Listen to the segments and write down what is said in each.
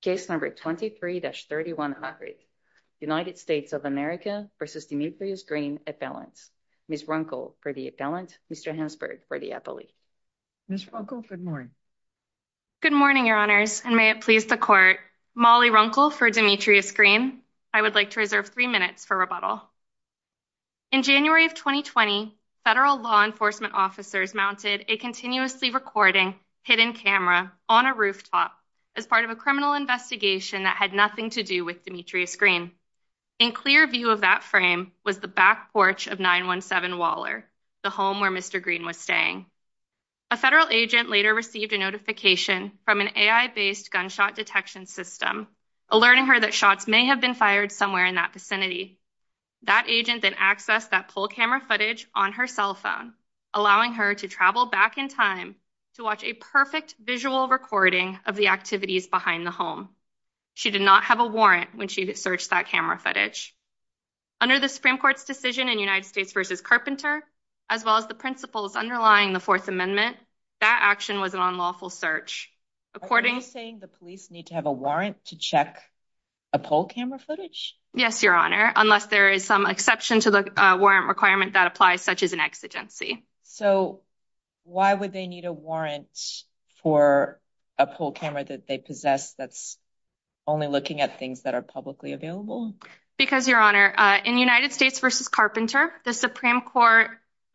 Case number 23-3100. United States of America versus Demetrius Green, appellant. Ms. Runkle for the appellant, Mr. Hansberg for the appellee. Ms. Runkle, good morning. Good morning, Your Honors, and may it please the Court. Molly Runkle for Demetrius Green. I would like to reserve 3 minutes for rebuttal. In January of 2020, federal law enforcement officers mounted a continuously recording hidden camera on a rooftop as part of a criminal investigation that had nothing to do with Demetrius Green. In clear view of that frame was the back porch of 917 Waller, the home where Mr. Green was staying. A federal agent later received a notification from an AI-based gunshot detection system, alerting her that shots may have been fired somewhere in that vicinity. That agent then accessed that poll camera footage on her cell phone, allowing her to travel back in time to watch a perfect visual recording of the activities behind the home. She did not have a warrant when she searched that camera footage. Under the Supreme Court's decision in United States v. Carpenter, as well as the principles underlying the Fourth Amendment, that action was an unlawful search. Are you saying the police need to have a warrant to check a poll camera footage? Yes, Your Honor, unless there is some exception to the warrant requirement that applies, such as an exigency. So why would they need a warrant for a poll camera that they possess that's only looking at things that are publicly available? Because, Your Honor, in United States v. Carpenter, the Supreme Court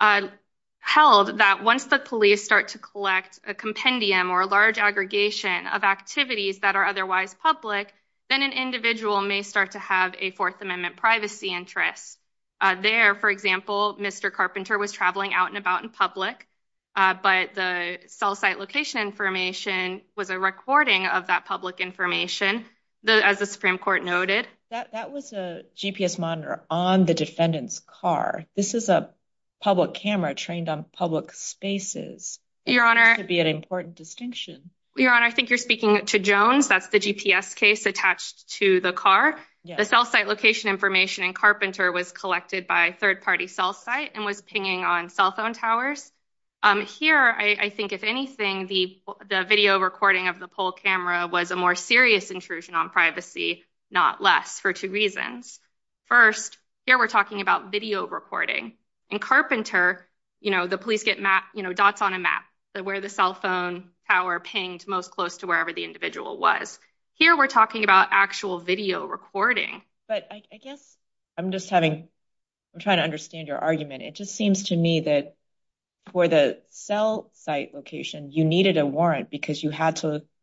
held that once the police start to collect a compendium or a large aggregation of activities that are otherwise public, then an individual may start to have a Fourth Amendment privacy interest. There, for example, Mr. Carpenter was traveling out and about in public, but the cell site location information was a recording of that public information, as the Supreme Court noted. That was a GPS monitor on the defendant's car. This is a public camera trained on public spaces. Your Honor, seems to be an important distinction. Your Honor, I think you're speaking to Jones. That's the GPS case attached to the car. Yes. The cell site location information in Carpenter was collected by a third-party cell site and was pinging on cell phone towers. Here, I think, if anything, the video recording of the poll camera was a more serious intrusion on privacy, not less, for 2 reasons. First, here we're talking about video recording. In Carpenter, the police get dots on a map where the cell phone tower pinged most close to wherever the individual was. Here, we're talking about actual video recording. But I guess I'm trying to understand your argument. It just seems to me that for the cell site location, you needed a warrant because you had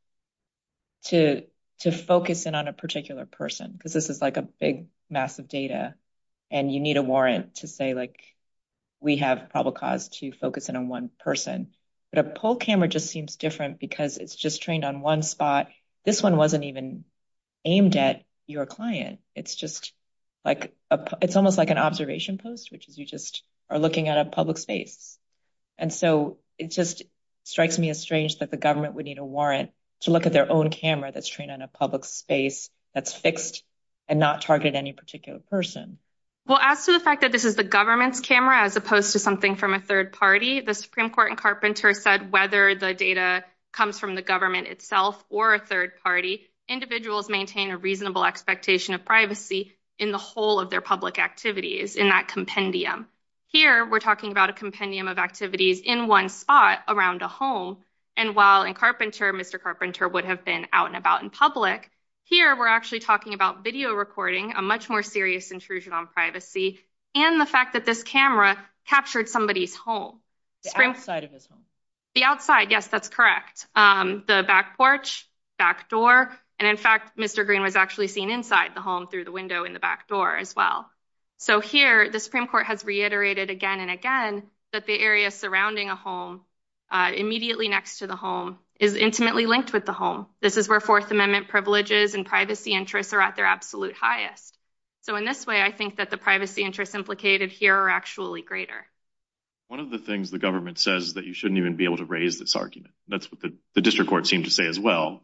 to focus in on a particular person, because this is like a big, massive data, and you need a warrant to say, like, we have probable cause to focus in on one person. But a poll camera just seems different because it's just trained on one spot. This one wasn't even aimed at your client. It's just like it's almost like an observation post, which is you just are looking at a public space. And so it just strikes me as strange that the government would need a warrant to look at their own camera that's trained on a public space that's fixed and not targeted at any particular person. Well, as to the fact that this is the government's camera as opposed to something from a third party, the Supreme Court in Carpenter said whether the data comes from the government itself or a third party, individuals maintain a reasonable expectation of privacy in the whole of their public activities in that compendium. Here, we're talking about a compendium of activities in one spot around a home. And while in Carpenter, Mr. Carpenter would have been out and about in public, here we're actually talking about video recording, a much more serious intrusion on privacy, and the fact that this camera captured somebody's home. The outside of his home. The outside, yes, that's correct. The back porch, back door, and in fact, Mr. Green was actually seen inside the home through the window in the back door as well. So here, the Supreme Court has reiterated again and again that the area surrounding a home, immediately next to the home, is intimately linked with the home. This is where Fourth Amendment privileges and privacy interests are at their absolute highest. So in this way, I think that the privacy interests implicated here are actually greater. One of the things the government says is that you shouldn't even be able to raise this argument. That's what the district court seemed to say as well.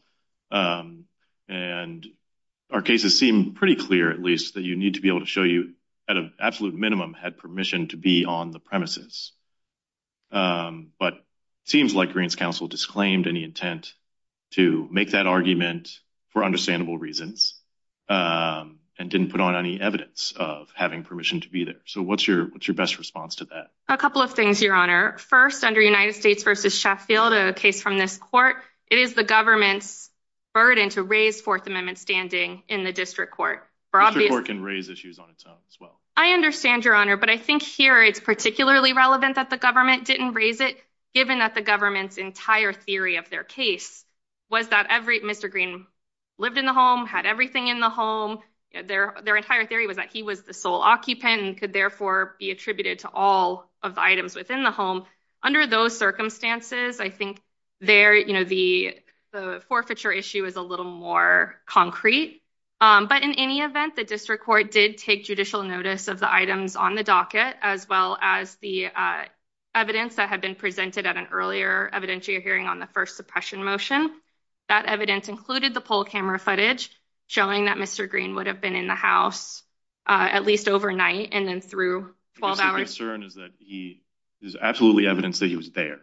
And our cases seem pretty clear, at least, that you need to be able to show you at an absolute minimum had permission to be on the premises. But it seems like Green's counsel disclaimed any intent to make that argument for understandable reasons, and didn't put on any evidence of having permission to be there. So what's your best response to that? A couple of things, Your Honor. First, under United States versus Sheffield, a case from this court, it is the government's burden to raise Fourth Amendment standing in the district court. District court can raise issues on its own as well. I understand, Your Honor, but I think here it's particularly relevant that the government didn't raise it, given that the government's entire theory of their case was that Mr. Green lived in the home, had everything in the home. Their entire theory was that he was the sole occupant and could therefore be attributed to all of the items within the home. Under those circumstances, I think the forfeiture issue is a little more concrete. But in any event, the district court did take judicial notice of the items on the docket, as well as the evidence that had been presented at an earlier evidentiary hearing on the first suppression motion. That evidence included the poll camera footage showing that Mr. Green would have been in the house at least overnight and then through 12 hours. The concern is that there's absolutely evidence that he was there.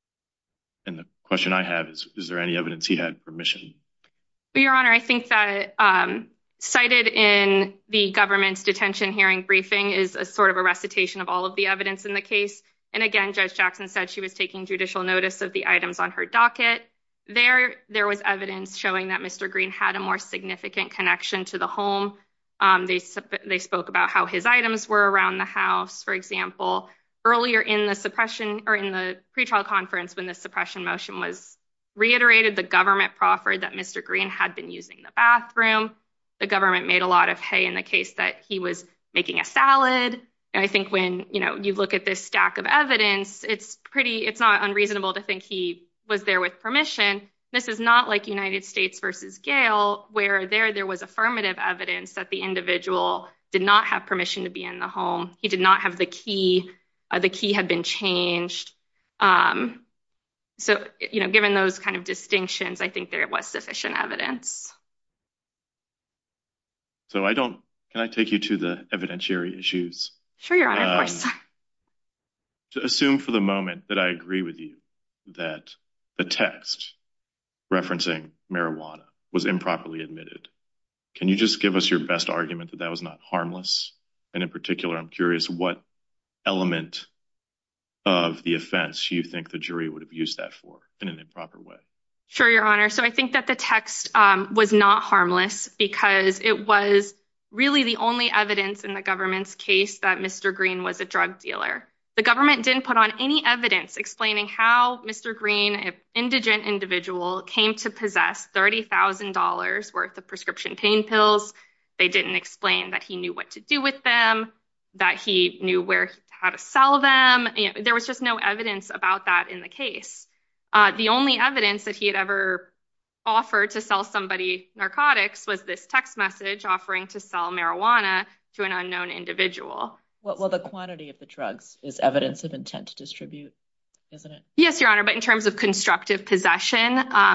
And the question I have is there any evidence he had permission? Well, Your Honor, I think that cited in the government's detention hearing briefing is a sort of a recitation of all of the evidence in the case. And again, Judge Jackson said she was taking judicial notice of the items on her docket. There was evidence showing that Mr. Green had a more significant connection to the home. They spoke about how his items were around the house, for example. Earlier in the suppression or in the pretrial conference, when the suppression motion was reiterated, the government proffered that Mr. Green had been using the bathroom. The government made a lot of hay in the case that he was making a salad. And I think when you look at this stack of evidence, it's not unreasonable to think he was there with permission. This is not like United States versus Gale, where there was affirmative evidence that the individual did not have permission to be in the home. He did not have the key. The key had been changed. So, given those kind of distinctions, I think there was sufficient evidence. So can I take you to the evidentiary issues? Sure, Your Honor, of course. To assume for the moment that I agree with you that the text referencing marijuana was improperly admitted, can you just give us your best argument that that was not harmless? And in particular, I'm curious what element of the offense you think the jury would have used that for in an improper way. Sure, Your Honor. So I think that the text was not harmless because it was really the only evidence in the government's case that Mr. Green was a drug dealer. The government didn't put on any evidence explaining how Mr. Green, an indigent individual, came to possess $30,000 worth of prescription pain pills. They didn't explain that he knew what to do with them, that he knew how to sell them. There was just no evidence about that in the case. The only evidence that he had ever offered to sell somebody narcotics was this text message offering to sell marijuana to an unknown individual. Well, the quantity of the drugs is evidence of intent to distribute, isn't it? Yes, Your Honor, but in terms of constructive possession,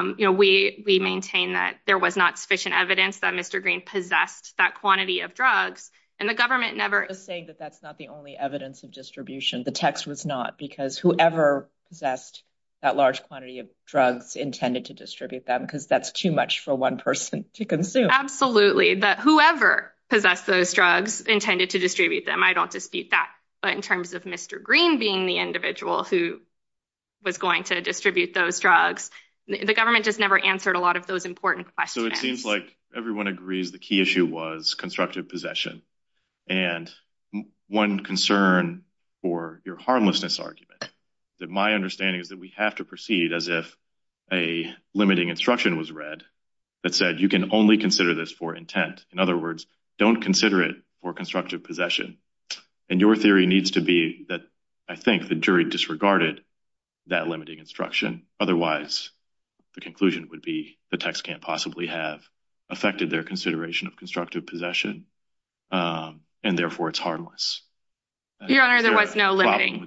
we maintain that there was not sufficient evidence that Mr. Green possessed that quantity of drugs, and the government never... Just saying that that's not the only evidence of distribution. The text was not, because whoever possessed that large quantity of drugs intended to distribute them, because that's too much for one person to consume. Absolutely. That whoever possessed those drugs intended to distribute them. I don't dispute that. But in terms of Mr. Green being the individual who was going to distribute those drugs, the government just never answered a lot of those important questions. So it seems like everyone agrees the key issue was constructive possession. And one concern for your harmlessness argument, that my understanding is that we have to proceed as if a limiting instruction was read that said you can only consider this for intent. In other words, don't consider it for constructive possession. And your theory needs to be that I think the jury disregarded that limiting instruction. Otherwise, the conclusion would be the text can't possibly have affected their consideration of constructive possession, and therefore it's harmless. Your Honor, there was no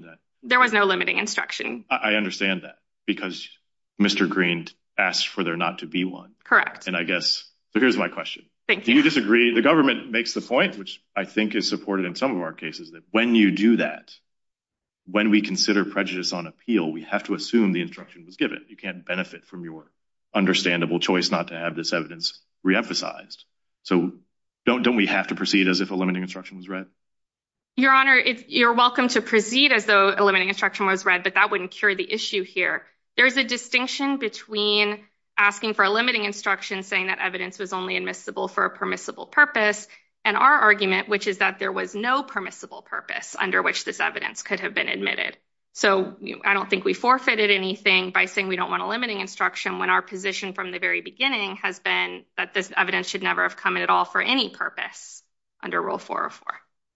limiting instruction. I understand that because Mr. Green asked for there not to be one. Correct. And I guess, so here's my question. Thank you. Do you disagree? The government makes the point, which I think is supported in some of our cases, that when you do that, when we consider prejudice on appeal, we have to assume the instruction was given. You can't benefit from your understandable choice not to have this evidence reemphasized. So don't we have to proceed as if a limiting instruction was read? Your Honor, you're welcome to proceed as though a limiting instruction was read, but that wouldn't cure the issue here. There's a distinction between asking for a limiting instruction saying that evidence was only admissible for a permissible purpose, and our argument, which is that there was no permissible purpose under which this evidence could have been admitted. So I don't think we forfeited anything by saying we don't want a limiting instruction when our position from the very beginning has been that this evidence should never have come in at all for any purpose under Rule 404.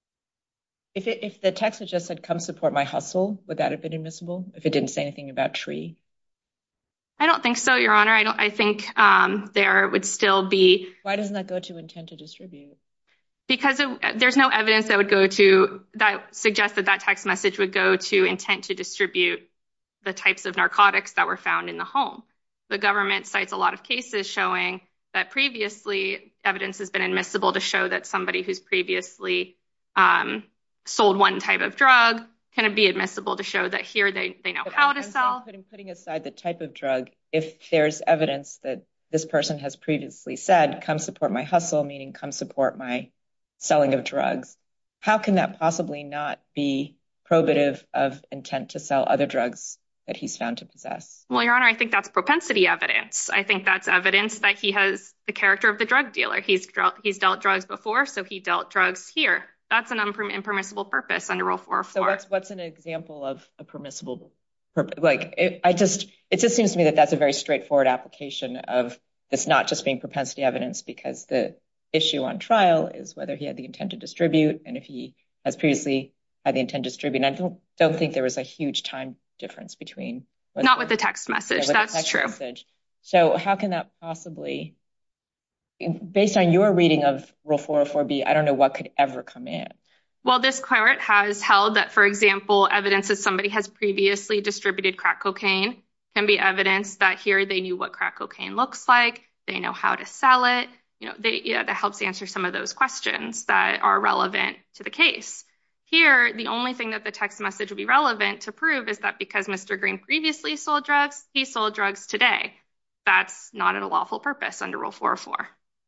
If the text had just said, come support my hustle, would that have been admissible if it didn't say anything about tree? I don't think so, Your Honor. I think there would still be. Why doesn't that go to intent to distribute? Because there's no evidence that suggests that text message would go to intent to distribute the types of narcotics that were found in the home. The government cites a lot of cases showing that previously evidence has been admissible to show that somebody who's previously sold one type of drug can be admissible to show that here they know how to sell. Putting aside the type of drug, if there's evidence that this person has previously said, come support my hustle, meaning come support my selling of drugs, how can that possibly not be probative of intent to sell other drugs that he's found to possess? Well, Your Honor, I think that's propensity evidence. I think that's evidence that he has the character of the drug dealer. He's dealt drugs before, so he dealt drugs here. That's an impermissible purpose under Rule 404. So what's an example of a permissible purpose? It just seems to me that that's a very straightforward application of this not just being propensity evidence, because the issue on trial is whether he had the intent to distribute, and if he has previously had the intent to distribute. And I don't think there was a huge time difference between. Not with the text message. That's true. So how can that possibly, based on your reading of Rule 404B, I don't know what could ever come in. Well, this court has held that, for example, evidence that somebody has previously distributed crack cocaine can be evidence that here they knew what crack cocaine looks like, they know how to sell it. That helps answer some of those questions that are relevant to the case. Here, the only thing that the text message would be relevant to prove is that because Mr. Green previously sold drugs, he sold drugs today. That's not a lawful purpose under Rule 404.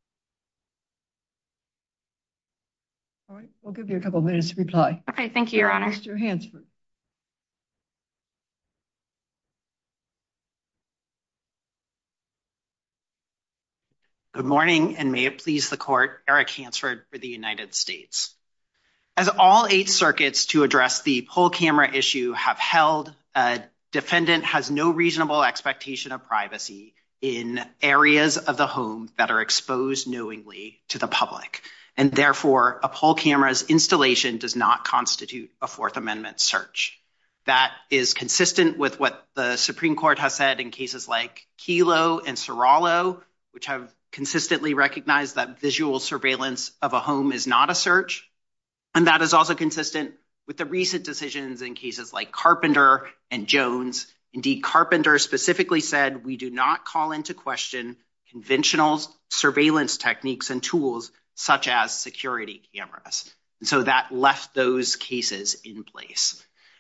All right, we'll give you a couple of minutes to reply. Okay, thank you, Your Honor. Mr. Hansford. Good morning, and may it please the court, Eric Hansford for the United States. As all 8 circuits to address the poll camera issue have held, a defendant has no reasonable expectation of privacy in areas of the home that are exposed knowingly to the public. And therefore, a poll camera's installation does not constitute a Fourth Amendment search. That is consistent with what the Supreme Court has said in cases like Kelo and Serralo, which have consistently recognized that visual surveillance of a home is not a search. And that is also consistent with the recent decisions in cases like Carpenter and Jones. Indeed, Carpenter specifically said, we do not call into question conventional surveillance techniques and tools such as security cameras. And so that left those cases in place.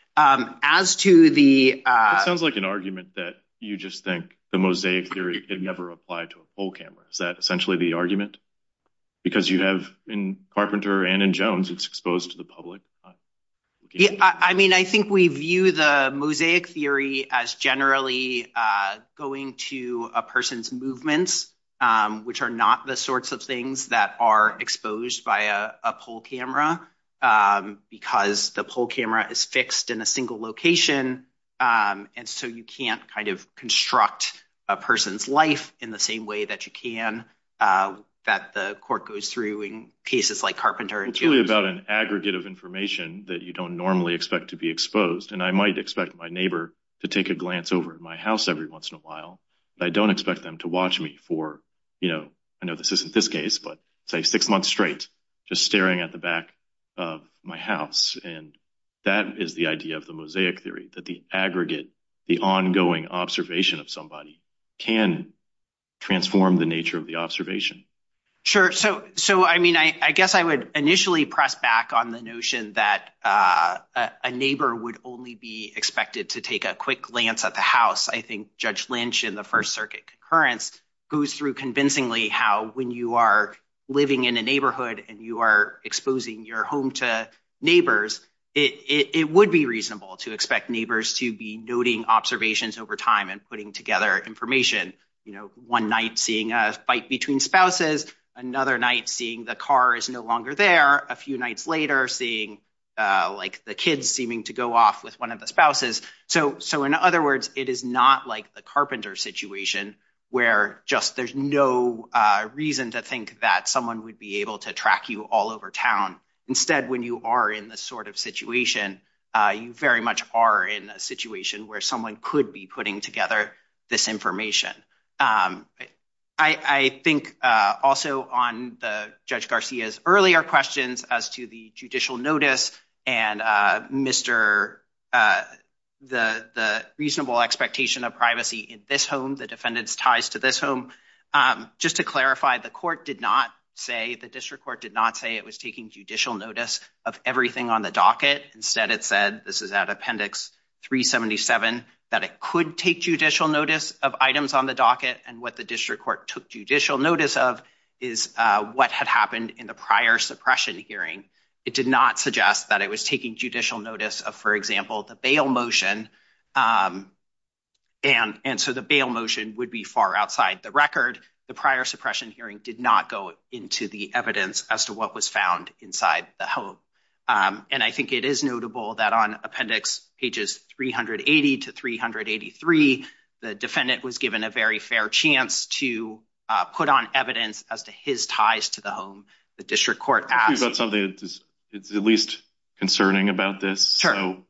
As to the... It sounds like an argument that you just think the mosaic theory could never apply to a poll camera. Is that essentially the argument? Because you have in Carpenter and in Jones, it's exposed to the public. Yeah, I mean, I think we view the mosaic theory as generally going to a person's movements, which are not the sorts of things that are exposed by a poll camera, because the poll camera is fixed in a single location. And so you can't kind of construct a person's life in the same way that you can that the court goes through in cases like Carpenter and Jones. It's really about an aggregate of information that you don't normally expect to be exposed. And I might expect my neighbor to take a glance over at my house every once in a while, but I don't expect them to watch me for, I know this isn't this case, but say 6 months straight, just staring at the back of my house. And that is the idea of the mosaic theory, that the aggregate, the ongoing observation of somebody can transform the nature of the observation. Sure. So I mean, I guess I would initially press back on the notion that a neighbor would only be expected to take a quick glance at the house. I think Judge Lynch in the First Circuit concurrence goes through convincingly how when you are living in a neighborhood and you are exposing your home to neighbors, it would be reasonable to expect neighbors to be noting observations over time and putting together information. One night seeing a fight between spouses, another night seeing the car is no longer there, a few nights later seeing like the kids seeming to go off with one of the spouses. So in other words, it is not like the Carpenter situation where just there's no reason to think that someone would be able to track you all over town. Instead, when you are in this sort of situation, you very much are in a situation where someone could be putting together this information. I think also on Judge Garcia's earlier questions as to the judicial notice and the reasonable expectation of privacy in this home, the defendant's ties to this home, just to clarify, the district court did not say it was taking judicial notice of everything on the docket. Instead, it said, this is at Appendix 377, that it could take judicial notice of items on the docket. And what the district court took judicial notice of is what had happened in the prior suppression hearing. It did not suggest that it was taking judicial notice of, for example, the bail motion. And so the bail motion would be far outside the record. The prior suppression hearing did not go into the evidence as to what was found inside the home. And I think it is notable that on Appendix pages 380 to 383, the defendant was given a very fair chance to put on evidence as to his ties to the home. The district court asked about something that is at least concerning about this. Sure. So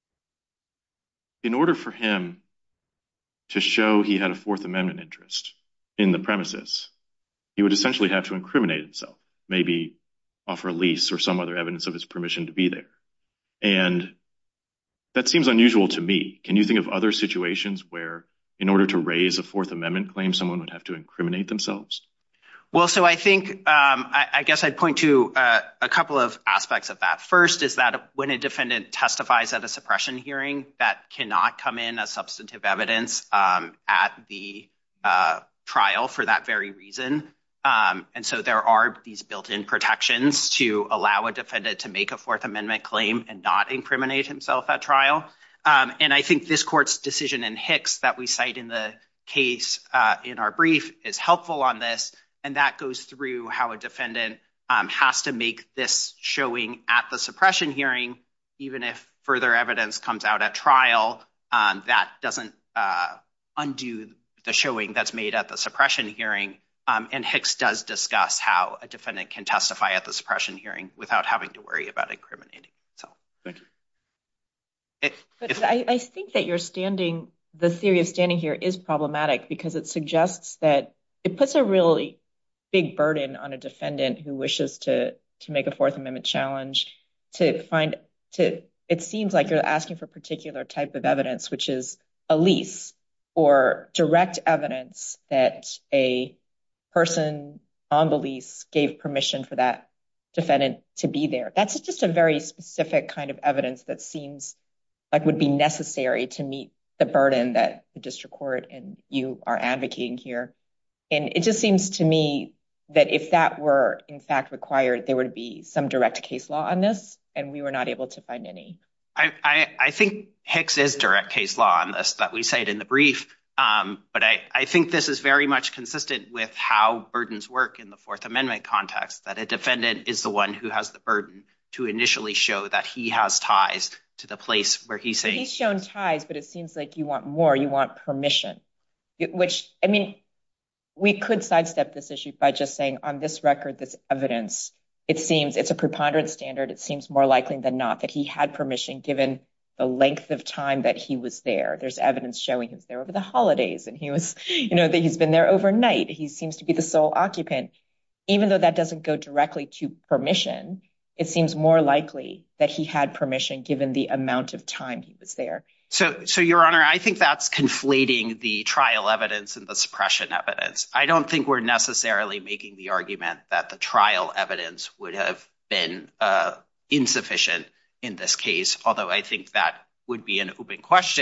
in order for him to show he had a Fourth Amendment interest in the premises, he would essentially have to incriminate himself, maybe offer a lease or some other evidence of his permission to be there. And that seems unusual to me. Can you think of other situations where in order to raise a Fourth Amendment claim, someone would have to incriminate themselves? Well, so I think I guess I'd point to a couple of aspects of that. First is that when a defendant testifies at a suppression hearing, that cannot come in as substantive evidence at the trial for that very reason. And so there are these built-in protections to allow a defendant to make a Fourth Amendment claim and not incriminate himself at trial. And I think this court's decision in Hicks that we cite in the case in our brief is helpful on this. And that goes through how a defendant has to make this showing at the suppression hearing, even if further evidence comes out at trial, that doesn't undo the showing that's made at the suppression hearing. And Hicks does discuss how a defendant can testify at the suppression hearing without having to worry about incriminating. So, thank you. But I think that the theory of standing here is problematic because it suggests that it puts a really big burden on a defendant who wishes to make a Fourth Amendment challenge it seems like you're asking for a particular type of evidence, which is a lease or direct evidence that a person on the lease gave permission for that defendant to be there. That's just a very specific kind of evidence that seems like would be necessary to meet the burden that the district court and you are advocating here. And it just seems to me that if that were in fact required, there would be some direct case law on this, and we were not able to find any. I think Hicks is direct case law on this that we cite in the brief. But I think this is very much consistent with how burdens work in the Fourth Amendment context, that a defendant is the one who has the burden to initially show that he has ties to the place where he's saying. He's shown ties, but it seems like you want more. You want permission, which, I mean, we could sidestep this issue by just saying on this record, this evidence, it seems it's a preponderance standard. It seems more likely than not that he had permission given the length of time that he was there. There's evidence showing he was there over the holidays and he was, that he's been there overnight. He seems to be the sole occupant. Even though that doesn't go directly to permission, it seems more likely that he had permission given the amount of time he was there. So, Your Honor, I think that's conflating the trial evidence and the suppression evidence. I don't think we're necessarily making the argument that the trial evidence would have been insufficient in this case, although I think that would be an open question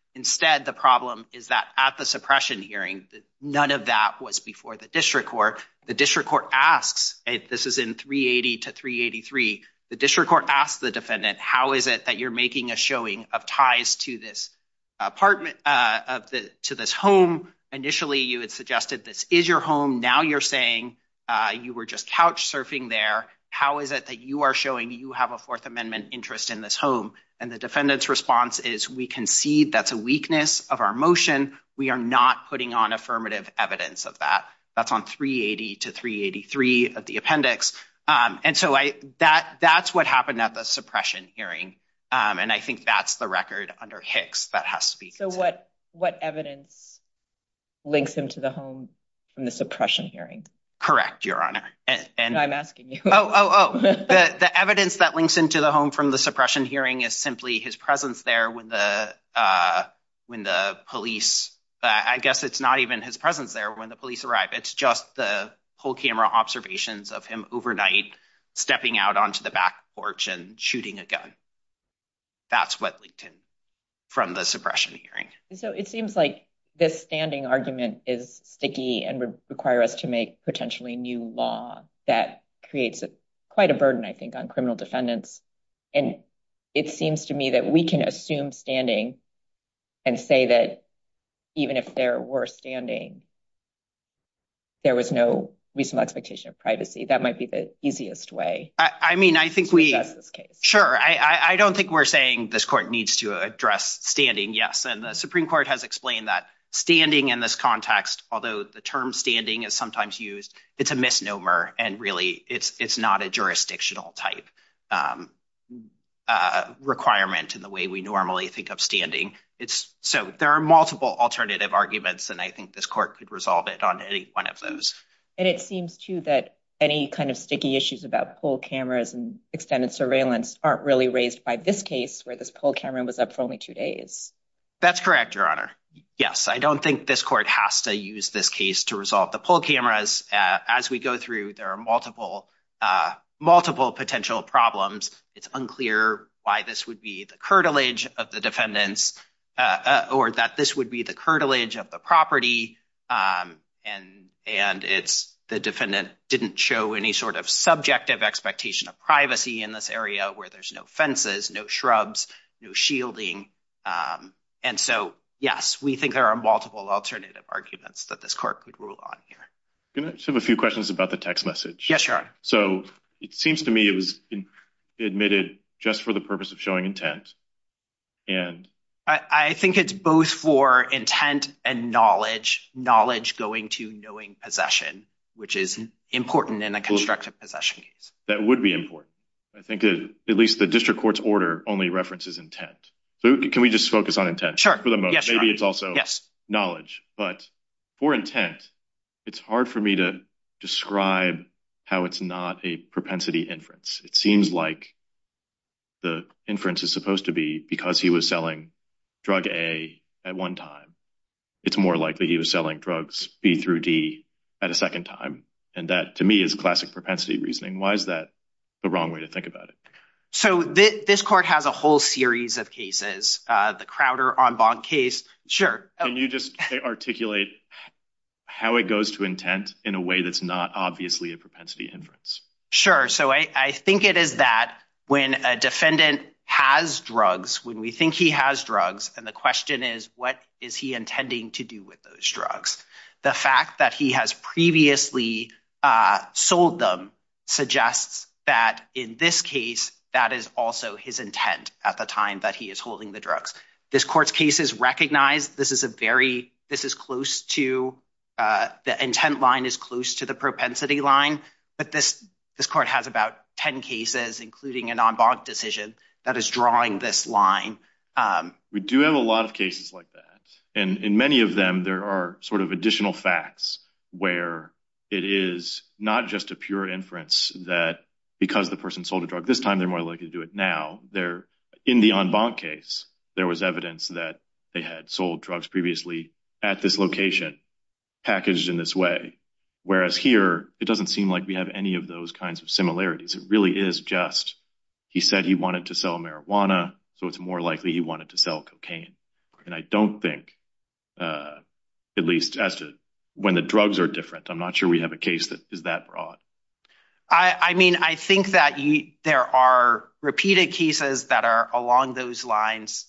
Instead, the problem is that at the suppression hearing, none of that was before the district court. The district court asks, this is in 380 to 383, the district court asks the defendant, how is it that you're making a showing of ties to this apartment, to this home? Initially, you had suggested this is your home. Now you're saying you were just couch surfing there. How is it that you are showing you have a Fourth Amendment interest in this home? And the defendant's response is, we concede that's a weakness of our motion. We are not putting on affirmative evidence of that. That's on 380 to 383 of the appendix. And so that's what happened at the suppression hearing. And I think that's the record under Hicks that has to be considered. So what evidence links him to the home from the suppression hearing? Correct, Your Honor. And no, I'm asking you. The evidence that links into the home from the suppression hearing is simply his presence there when the police, I guess it's not even his presence there when the police arrive. It's just the whole camera observations of him overnight stepping out onto the back porch and shooting a gun. That's what linked him from the suppression hearing. So it seems like this standing argument is sticky and would require us to make potentially new law that creates quite a burden, I think, on criminal defendants. And it seems to me that we can assume standing and say that even if there were standing, there was no reasonable expectation of privacy. That might be the easiest way. I think to address this case. Sure. I don't think we're saying this court needs to address standing. Yes. And the Supreme Court has explained that standing in this context, although the term standing is sometimes used, it's a misnomer. And really, it's not a jurisdictional type requirement in the way we normally think of standing. So there are multiple alternative arguments, and I think this court could resolve it on any one of those. And it seems, too, that any kind of sticky issues about poll cameras and extended surveillance aren't really raised by this case where this poll camera was up for only 2 days. That's correct, Your Honor. Yes, I don't think this court has to use this case to resolve the poll cameras. As we go through, there are multiple potential problems. It's unclear why this would be the curtilage of the defendants or that this would be the curtilage of the property. And the defendant didn't show any sort of subjective expectation of privacy in this area where there's no fences, no shrubs, no shielding. And so, yes, we think there are multiple alternative arguments that this court could rule on here. Can I just have a few questions about the text message? Yes, Your Honor. So it seems to me it was admitted just for the purpose of showing intent. And I think it's both for intent and knowledge going to knowing possession, which is important in a constructive possession case. That would be important. I think that at least the district court's order only references intent. So can we just focus on intent? Sure. For the moment. Yes, maybe it's also yes. Knowledge. But for intent, it's hard for me to describe how it's not a propensity inference. It seems like the inference is supposed to be because he was selling drug A at one time, it's more likely he was selling drugs B through D at a second time. And that, to me, is classic propensity reasoning. Why is that the wrong way to think about it? So this court has a whole series of cases. The Crowder en banc case. Sure. Can you just articulate how it goes to intent in a way that's not obviously a propensity inference? Sure. So I think it is that when a defendant has drugs, when we think he has drugs, and the question is, what is he intending to do with those drugs? The fact that he has previously sold them suggests that in this case, that is also his intent at the time that he is holding the drugs. This court's cases recognize this is close to the intent line is close to the propensity line. But this court has about 10 cases, including an en banc decision, that is drawing this line. We do have a lot of cases like that. And in many of them, there are sort of additional facts where it is not just a pure inference that because the person sold a drug this time, they're more likely to do it now. In the en banc case, there was evidence that they had sold drugs previously at this location, packaged in this way. Whereas here, it doesn't seem like we have any of those kinds of similarities. It really is just he said he wanted to sell marijuana, so it's more likely he wanted to sell cocaine. And I don't think, at least as to when the drugs are different, I'm not sure we have a case that is that broad. I mean, I think that there are repeated cases that are along those lines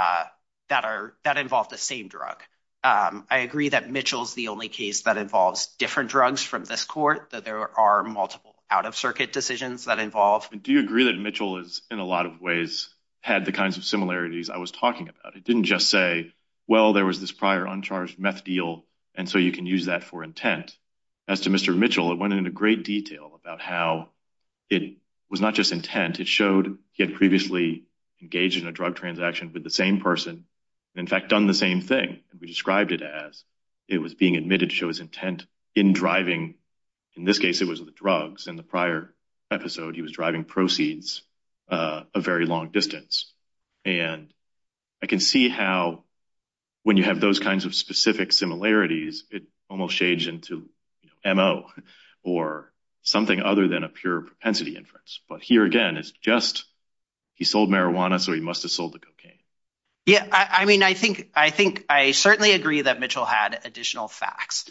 that involve the same drug. I agree that Mitchell's the only case that involves different drugs from this court, that there are multiple out-of-circuit decisions that involve. Do you agree that Mitchell is, in a lot of ways, had the kinds of similarities I was talking about? It didn't just say, well, there was this prior uncharged meth deal, and so you can use that for intent. As to Mr. Mitchell, it went into great detail about how it was not just intent. It showed he had previously engaged in a drug transaction with the same person, and in fact done the same thing. And we described it as it was being admitted to show his intent in driving. In this case, it was the drugs. In the prior episode, he was driving proceeds a very long distance. And I can see how when you have those kinds of specific similarities, it almost shades into MO or something other than a pure propensity inference. But here again, it's just he sold marijuana, so he must have sold the cocaine. Yeah, I mean, I think I certainly agree that Mitchell had additional facts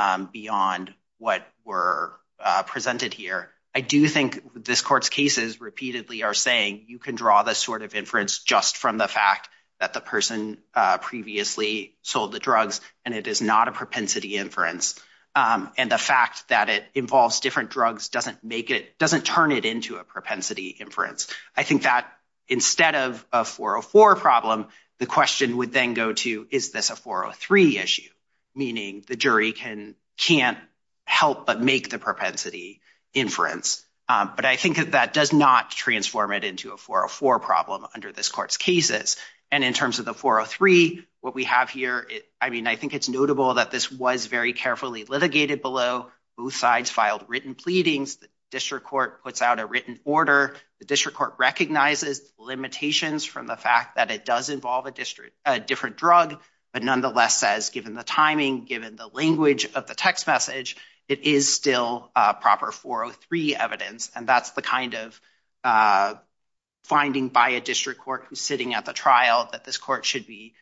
beyond what were presented here. I do think this court's cases repeatedly are saying you can draw this sort of inference just from the fact that the person previously sold the drugs, and it is not a propensity inference. And the fact that it involves different drugs doesn't turn it into a propensity inference. I think that instead of a 404 problem, the question would then go to, is this a 403 issue? Meaning the jury can't help but make the propensity inference. But I think that does not transform it into a 404 problem under this court's cases. And in terms of the 403, what we have here, I think it's notable that this was very carefully litigated below. Both sides filed written pleadings. The district court puts out a written order. The district court recognizes limitations from the fact that it does involve a different drug, but nonetheless says, given the timing, given the language of the text message, it is still proper 403 evidence. And that's the kind of finding by a district court who's sitting at the trial that this court should be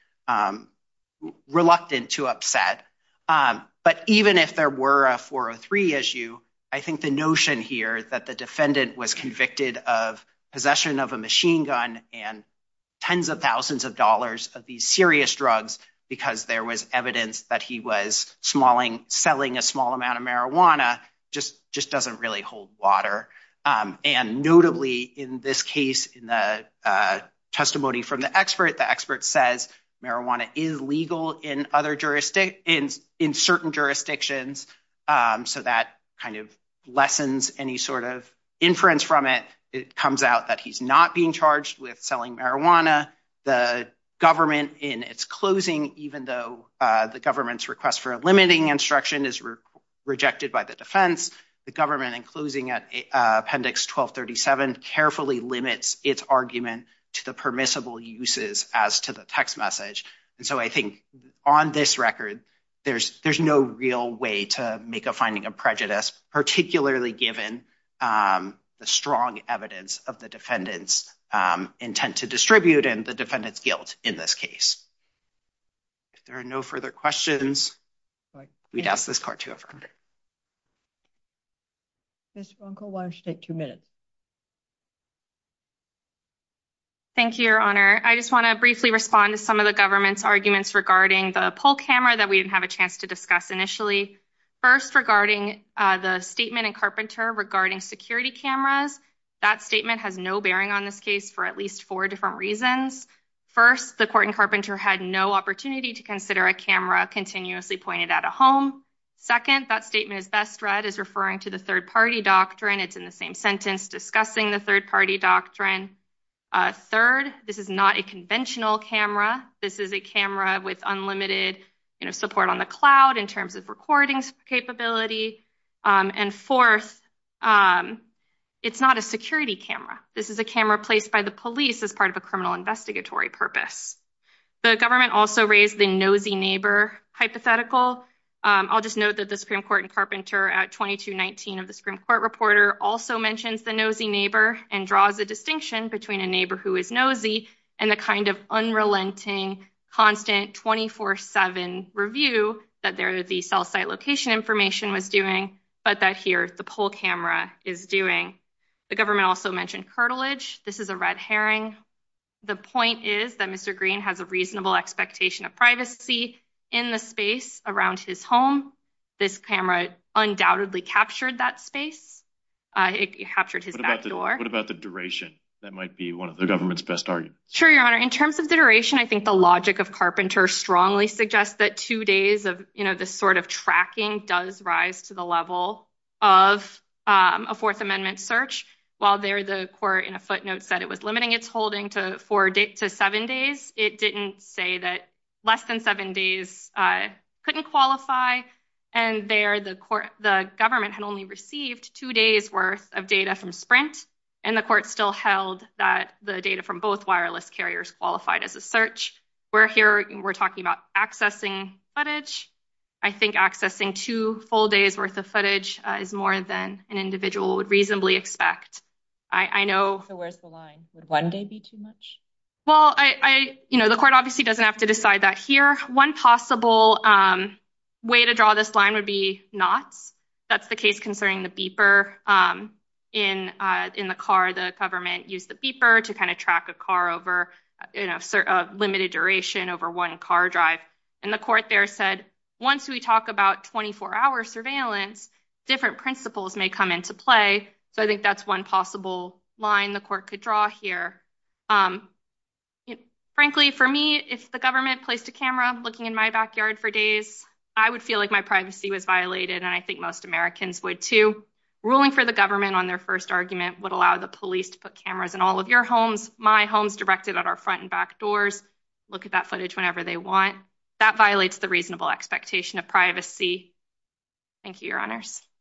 reluctant to upset. But even if there were a 403 issue, I think the notion here that the defendant was convicted of possession of a machine gun and tens of thousands of dollars of these serious drugs because there was evidence that he was selling a small amount of marijuana just doesn't really hold water. And notably in this case, in the testimony from the expert says marijuana is legal in other in certain jurisdictions. So that kind of lessens any sort of inference from it. It comes out that he's not being charged with selling marijuana. The government in its closing, even though the government's request for a limiting instruction is rejected by the defense, the government in closing at Appendix 1237 carefully limits its argument to the permissible uses as to the text message. And so I think on this record, there's no real way to make a finding of prejudice, particularly given the strong evidence of the defendant's intent to distribute and the defendant's guilt in this case. If there are no further questions, we'd ask this court to affirm. Ms. Runkle, why don't you take 2 minutes? Thank you, Your Honor. I just want to briefly respond to some of the government's arguments regarding the poll camera that we didn't have a chance to discuss initially. First, regarding the statement in Carpenter regarding security cameras, that statement has no bearing on this case for at least 4 different reasons. First, the court in Carpenter had no opportunity to consider a camera continuously pointed at a home. Second, that statement is best read as referring to the third-party doctrine. It's in the same sentence discussing the third-party doctrine. Third, this is not a conventional camera. This is a camera with unlimited support on the cloud in terms of recording capability. And fourth, it's not a security camera. This is a camera placed by the police as part of a criminal investigatory purpose. The government also raised the nosy neighbor hypothetical. I'll just note that the Supreme Court in Carpenter at 2219 of the Supreme Court Reporter also mentions the nosy neighbor and draws a distinction between a neighbor who is nosy and the kind of unrelenting constant 24/7 review that the cell site location information was doing, but that here the poll camera is doing. The government also mentioned curtilage. This is a red herring. The point is that Mr. Green has a reasonable expectation of privacy in the space around his home. This camera undoubtedly captured that space. It captured his back door. What about the duration? That might be one of the government's best arguments. Sure, Your Honor. In terms of the duration, I think the logic of Carpenter strongly suggests that 2 days of, this sort of tracking does rise to the level of a Fourth Amendment search. While there, the court in a footnote said it was limiting its holding to 7 days. It didn't say that less than 7 days couldn't qualify. And there, the government had only received 2 days worth of data from Sprint. And the court still held that the data from both wireless carriers qualified as a search. We're talking about accessing footage. I think accessing 2 full days worth of footage is more than an individual would reasonably expect. I know. So where's the line? Would 1 day be too much? Well, the court obviously doesn't have to decide that here. One possible way to draw this line would be knots. That's the case concerning the beeper. In the car, the government used the beeper to kind of track a car over a limited duration over 1 car drive. And the court there said, once we talk about 24-hour surveillance, different principles may come into play. So I think that's one possible line the court could draw here. Frankly, for me, if the government placed a camera looking in my backyard for days, I would feel like my privacy was violated, and I think most Americans would too. Ruling for the government on their first argument would allow the police to put cameras in all of your homes, my homes, directed at our front and back doors. Look at that footage whenever they want. That violates the reasonable expectation of privacy. Thank you, Your Honors.